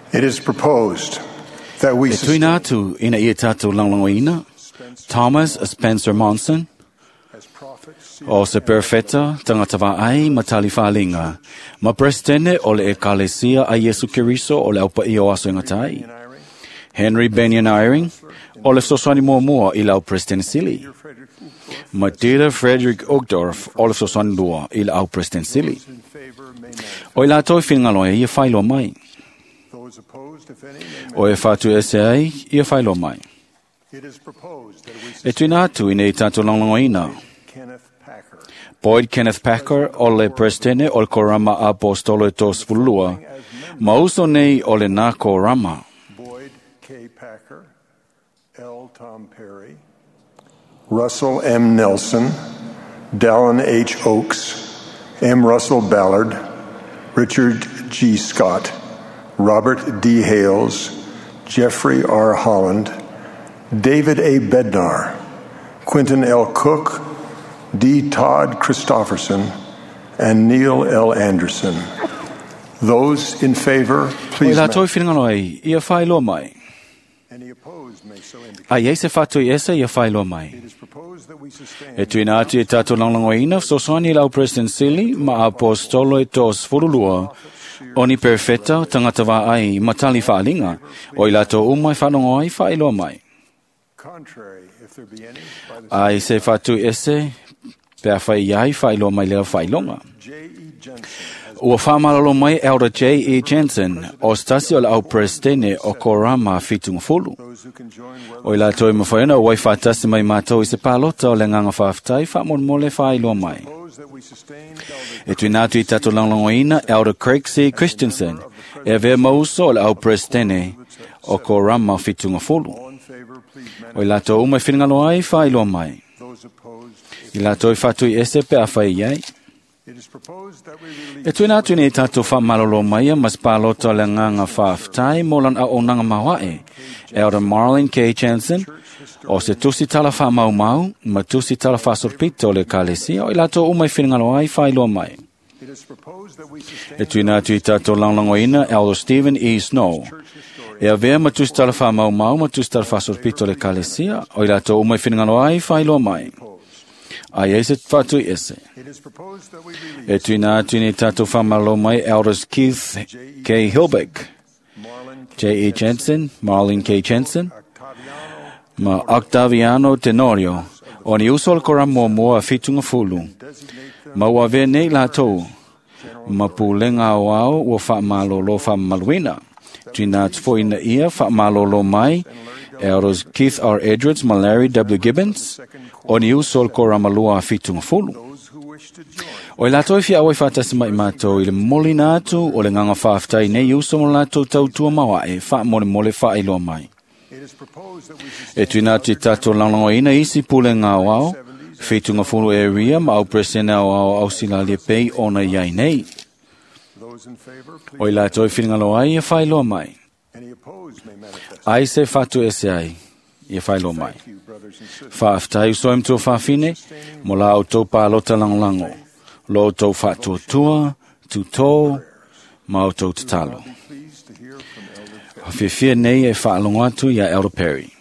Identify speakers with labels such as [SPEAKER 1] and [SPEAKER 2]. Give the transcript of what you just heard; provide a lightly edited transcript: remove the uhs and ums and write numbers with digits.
[SPEAKER 1] It is proposed that we
[SPEAKER 2] E tuina tu ina ia tātou langlangoina, Thomas Spencer Monson,
[SPEAKER 1] as prophets
[SPEAKER 2] o se perfeta tangata ai matali whalinga, ma presidente o le ekalesia a Yesu Kiriso o le aupa i o aso ingatai, Henry Benyon Eyring, o le soswani mua i lau Preston Silly, Matira Frederick Ogdorf, o le soswani lua i lau Preston Silly.
[SPEAKER 1] in favor may manifest.
[SPEAKER 2] O i la toi whinngaloa ia whailo mai,
[SPEAKER 1] Those opposed, if any, may
[SPEAKER 2] o e whatu ese ai ia whailo mai.
[SPEAKER 1] It is proposed that we
[SPEAKER 2] E tuina atu ina i tātou langlangoina,
[SPEAKER 1] Kenneth Packer
[SPEAKER 2] Boyd Kenneth Packer o le Prestene o le Korama Apostolo e tos fulua, ma uso nei o le nā Korama.
[SPEAKER 1] Boyd K. Packer, L. Tom Perry, Russell M. Nelson, Dallin H. Oakes, M. Russell Ballard, Richard G. Scott, Robert D. Hales, Jeffrey R. Holland, David A. Bednar, Quentin L. Cook, D. Todd Christofferson, and Neil L. Anderson. Those in favor,
[SPEAKER 2] O i
[SPEAKER 1] please.
[SPEAKER 2] la toi whinangano ai, ia whailo mai.
[SPEAKER 1] Any opposed may so indicate.
[SPEAKER 2] Ai se whatu i esa ia whailo mai.
[SPEAKER 1] It is proposed that we sustain.
[SPEAKER 2] E tuina atu i tātou langlangoina, so soani lau President Silly, ma Apostolo e tos fululua, oni perfeta tangata wā ai matali whaalinga, o i lato umai whanongo ai whailo mai.
[SPEAKER 1] Contrary, if there be any, by the
[SPEAKER 2] Ai se whatu ese, pēr whai iai whailo mai lea whailonga.
[SPEAKER 1] J.E. Jensen
[SPEAKER 2] Ua whamalalo mai Elder J.E. Jensen, o stasi o lau Prestene o Korama fitunga fulu.
[SPEAKER 1] those who can join well
[SPEAKER 2] O i la toi mawhaina o wai whatasi mai mātou i se pālota o le nganga whaftai whamon mole whailo mai.
[SPEAKER 1] propose that we sustain
[SPEAKER 2] E tui nātu i tātou langlangoina, Elder Craig C. Christensen, e vea mauso o le au Prestene o Korama fitunga fulu.
[SPEAKER 1] all in favor, please
[SPEAKER 2] O i la toi umai whinangalo ai whailo mai.
[SPEAKER 1] those opposed.
[SPEAKER 2] I la toi whatu i ese pe a whai iai.
[SPEAKER 1] It is proposed that we release
[SPEAKER 2] E tui nātu ni tātou whamalolo mai mas pālota o le nganga whaftai molan a o nanga mawae. Elder Marlon K. Jensen, o se tusi tala wha mau, ma tusi tala wha sorpito le kalesia, o i lato umai whinangalo ai whailo mai.
[SPEAKER 1] It is proposed that we sustain
[SPEAKER 2] E tui nātu i tātou langlangoina, Elder Stephen E. Snow. E a vea ma tusi tala wha mau, ma tusi tala wha sorpito le kalesia, o i lato umai whinangalo ai whailo mai. Ai e se whatu i ese.
[SPEAKER 1] It is proposed that we release
[SPEAKER 2] E tui nātu ni tātou whamalo mai, Elders Keith K. Hilbeck,
[SPEAKER 1] Marlon K.
[SPEAKER 2] J.E. Jensen, Marlene K. Jensen,
[SPEAKER 1] Octaviano
[SPEAKER 2] ma Octaviano Tenorio, o ni usol koramo moa fitunga fulu.
[SPEAKER 1] designate them
[SPEAKER 2] Ma ua vea nei lātou, ma pūlenga o au ua whaamalolo whaamaluina. Tui nātu fo ina ia whaamalolo mai, Elders Keith R. Edwards, ma Larry W. Gibbons, o ni usol koramalua fitunga fulu.
[SPEAKER 1] those who wish to join.
[SPEAKER 2] O i lātou i fia awai whātasi mai mātou i le moli nātu o le nganga whāftai nei uso mo lātou tautua mawa e wha mole whaailoa mai.
[SPEAKER 1] It is proposed that we
[SPEAKER 2] E tui nātu i tātou langango ina isi pule ngā wao, whitunga fulu e ria ma au presena o au sila le pei ona iai nei.
[SPEAKER 1] those in favor, please.
[SPEAKER 2] O i lātou i whingalo ai e whailoa mai.
[SPEAKER 1] Any opposed may manifest.
[SPEAKER 2] Ai se whatu ese ai, e whailoa mai.
[SPEAKER 1] Thank you, brothers and sisters.
[SPEAKER 2] Whāftai usoim tō whawhine, mo la au tō pālota langolango. Lo tō whātua tua, tu tō, ma au tō tatalo.
[SPEAKER 1] Be pleased to hear from Elder
[SPEAKER 2] Whiwhia nei e whaalongo atu ia Elder Perry.